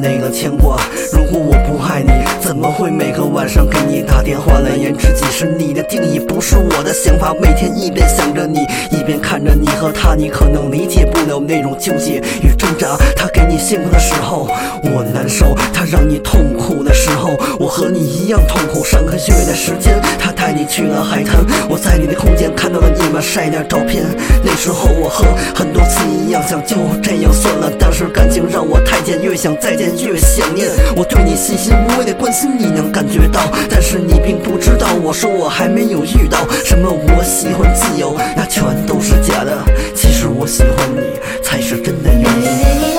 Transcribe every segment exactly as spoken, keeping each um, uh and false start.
那个牵挂。如果我不爱你，怎么会每个晚上给你打电话？蓝颜知己是你的定义，不是我的想法。每天一边想着你，一边看着你和他，你可能理解不了那种纠结与挣扎。他给你幸福的时候，我难受；他让你痛苦的时候，我和你一样痛苦。上个月的时间，他带你去了海滩，我在你的空间看到了你们晒点照片。那时候我和很多次一样，想就这样算了，但是感情让我太监，越想再见越想念。我对你细心无微的关心，你能感觉到，但是你并不知道，我说我还没有遇到什么我喜欢自由，那全都是假的。其实我喜欢你才是真的原因。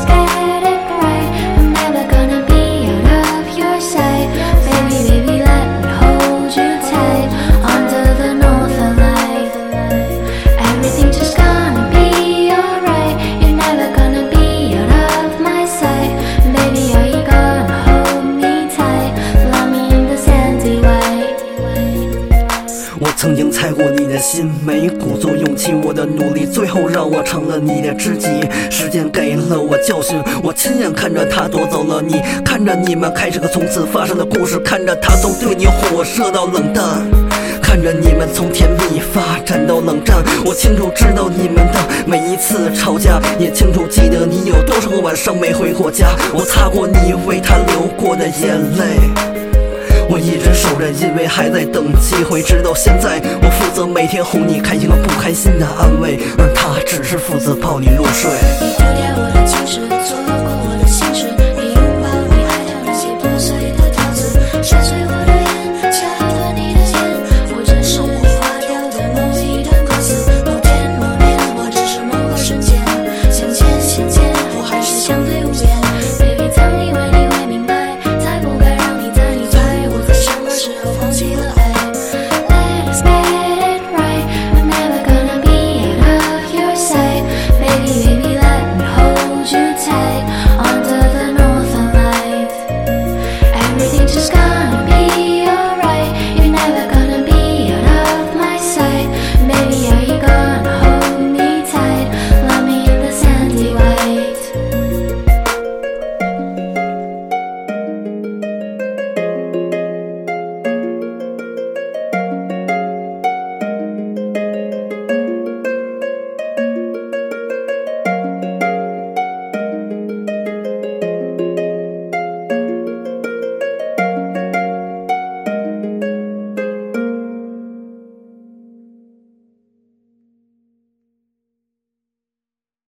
我曾经猜过你的心，没鼓足勇气，我的努力最后让我成了你的知己。时间给了我教训，我亲眼看着他夺走了你，看着你们开始个从此发生的故事，看着他从对你火热到冷淡，看着你们从甜蜜发展到冷战。我清楚知道你们的每一次吵架，也清楚记得你有多少个晚上没回过家。我擦过你为他流过的眼泪，我一直守着，因为还在等机会。直到现在，我负责每天哄你开心和不开心的安慰，而他只是负责抱你入睡。 你丢掉我的情绪，错过